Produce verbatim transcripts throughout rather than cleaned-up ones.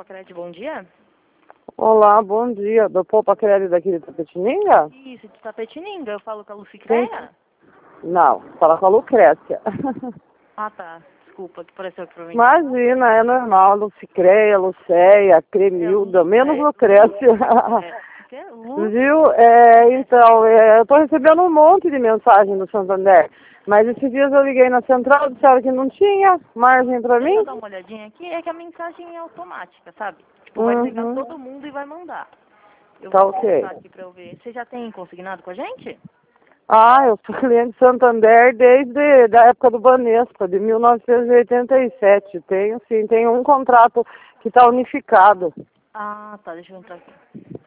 Crédito, bom dia. Olá, bom dia. Do Poupa Crédito daqui de Tapetininga? Isso, de Tapetininga. Eu falo com a Lucicréia? Não, fala com a Lucrécia. Ah, tá. Desculpa, que pareceu aqui pra mim. Imagina, é normal. Lucicréia, Lucéia, Cremilda, É, Lu- menos é, Lucrécia. É, que é Lu... Viu? É, então, é, eu estou recebendo um monte de mensagem do Santander. Mas esses dias eu liguei na central, disseram que não tinha margem para Deixa eu mim. dar uma olhadinha aqui. É que a mensagem é automática, sabe? Tipo, vai pegar Uhum. todo mundo e vai mandar. Eu Tá vou ok. colocar aqui pra eu ver. Você já tem consignado com a gente? Ah, eu sou cliente Santander desde a época do Banespa, de mil novecentos e oitenta e sete. Tenho sim, tenho um contrato que está unificado. Ah, tá. Deixa eu entrar aqui.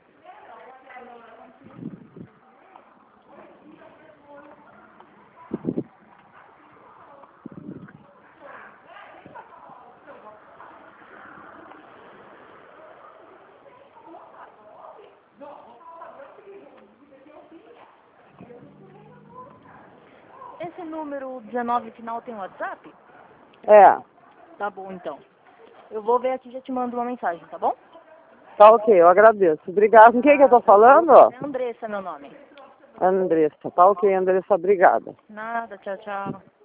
Esse número dezenove final tem WhatsApp? É, Tá bom, então. Eu vou ver aqui e já te mando uma mensagem, tá bom? tá ok, eu agradeço. Obrigada. Com quem que eu tô falando? É Andressa, meu nome. Andressa. Tá ok, Andressa, obrigada. Nada, tchau, tchau.